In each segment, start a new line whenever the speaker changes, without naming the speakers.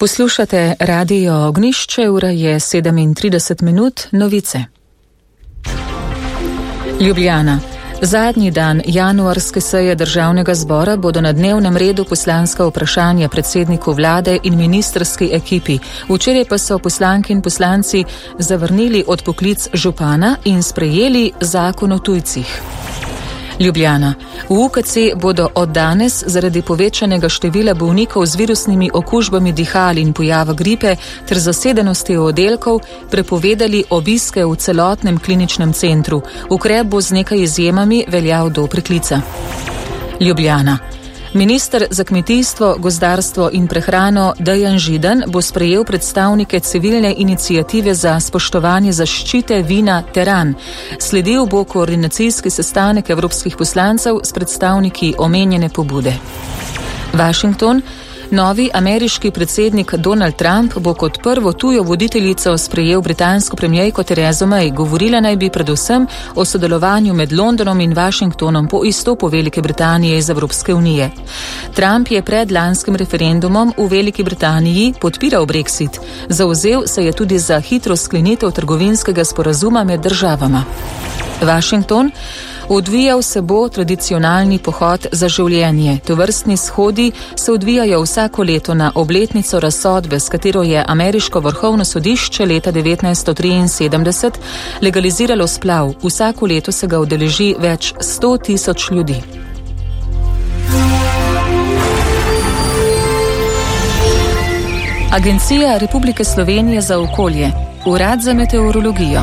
Poslušate Radio Ognjišče, ura je 37 minut, novice. Ljubljana. Zadnji dan januarske seje Državnega zbora bodo na dnevnem redu poslanska vprašanja predsedniku vlade in ministrski ekipi. Včeraj pa so poslanke in poslanci zavrnili odpoklic župana in sprejeli zakon o tujcih. Ljubljana. V UKC bodo od danes zaradi povečanega števila bolnikov z virusnimi okužbami dihal in pojava gripe ter zasedenosti oddelkov prepovedali obiske v celotnem kliničnem centru. Ukrep bo z nekaj izjemami veljal do preklica. Ljubljana. Minister za kmetijstvo, gozdarstvo in prehrano Dejan Židan bo sprejel predstavnike civilne iniciative za spoštovanje zaščite vina Teran. Sledil bo koordinacijski sestanek evropskih poslancev s predstavniki omenjene pobude. Washington. Novi ameriški predsednik Donald Trump bo kot prvo tujo voditeljico sprejel britansko premierko Terezo May. Govorila naj bi predvsem o sodelovanju med Londonom in Washingtonom po izstopu Velike Britanije iz Evropske unije. Trump je pred lanskim referendumom v Veliki Britaniji podpiral Brexit. Zavzel se je tudi za hitro sklenitev trgovinskega sporazuma med državama. Washington. Odvijal se bo tradicionalni pohod za življenje. Tovrstni shodi se odvijajo vsako leto na obletnico razsodbe, s katero je ameriško vrhovno sodišče leta 1973 legaliziralo splav. Vsako leto se ga udeleži več 100.000 ljudi. Agencija Republike Slovenije za okolje, Urad za meteorologijo.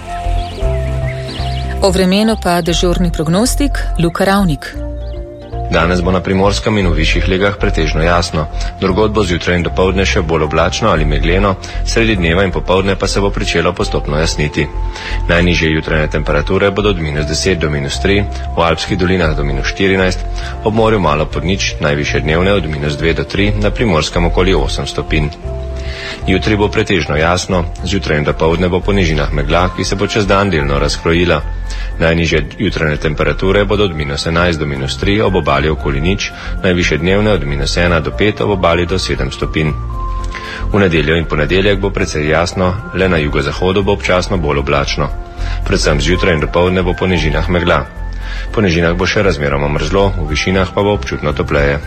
O vremenu pa dežurni prognostik Luka Ravnik.
Danes bo na Primorskem in v višjih legah pretežno jasno. Drugod bo zjutraj in dopoldne še bolj oblačno ali megleno, sredi dneva in popoldne pa se bo pričelo postopno jasniti. Najnižje jutranje temperature bodo od -10 do -3, v Alpskih dolinah do -14, ob morju malo pod nič, najvišje dnevne od -2 do 3, na Primorskem okoli 8 stopinj. Jutri bo pretežno jasno, zjutraj in dopoldne bo po nižinah megla, ki se bo čez dan delno razkrojila. Najnižje jutranje temperature bodo od -11 do -3, ob obali okoli nič, najvišje dnevne od -1 do 5, ob obali do 7 stopinj. V nedeljo in ponedeljek bo precej jasno, le na jugozahodu bo občasno bolj oblačno. Predvsem zjutraj in dopoldne bo po nižinah megla. Po nižinah bo še razmeroma mrzlo, v višinah pa bo občutno topleje.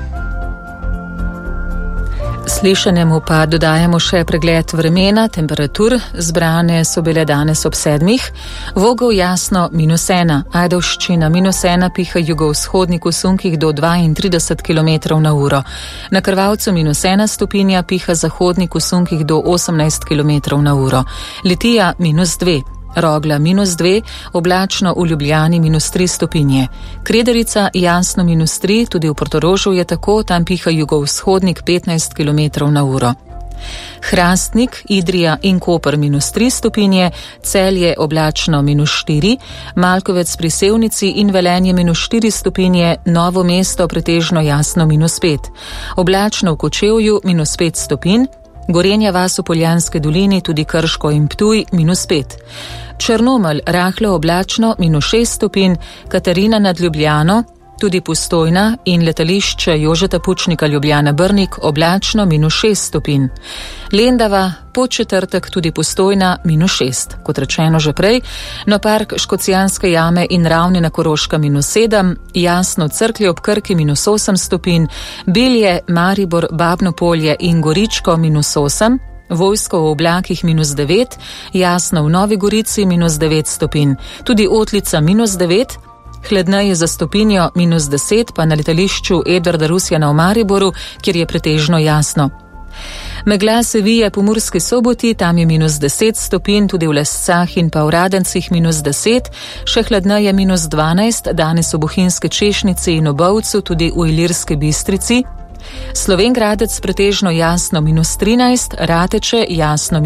Slišanemu pa dodajamo še pregled vremena, temperatur. Zbrane so bile danes ob 7. Vogel jasno -1, Ajdovščina -1, piha jugovzhodnik v sunkih do 32 km/h. Na Krvavcu -1 stopinja, piha zahodnik v sunkih do 18 km/h. Litija -2. Rogla -2, oblačno v Ljubljani -3 stopinje. Krederica jasno -3, tudi v Portorožu je tako, tam piha jugovzhodnik 15 km/h. Hrastnik, Idrija in Koper -3 stopinje, Celje oblačno -4, Malkovec pri Sevnici in Velenje -4 stopinje, Novo Mesto pretežno jasno -5. Oblačno v Kočevju -5 stopinj, Gorenja vas v Poljanske dolini, tudi Krško in Ptuj -5. Črnomelj rahlo oblačno -6 stopinj, Katarina nad Ljubljano, tudi Postojna in letališče Jožeta Pučnika Ljubljana Brnik oblačno -6 stopinj. Lendava, Podčetrtek tudi Postojna -6. Kot rečeno že prej, no park Škocjanske jame in Ravne na Koroška -7, Jasno Cerklje ob Krki -8 stopinj, Bilje, Maribor, Babno Polje in Goričko -8, Vojsko v oblakih -9, Jasno v Novi Gorici -9 stopinj, tudi Otlica -9, hladneje za stopinjo -10 pa na letališču Edvarda Rusjana v Mariboru, kjer je pretežno jasno. Megla se vije po Murski Soboti, tam je -10 stopinj, tudi v Lescah in pa v Radencih -10, še hladneje -12, danes v Bohinjski Češnici in v Bovcu, tudi v Ilirski Bistrici. Slovenj Gradec pretežno jasno -13, Rateče jasno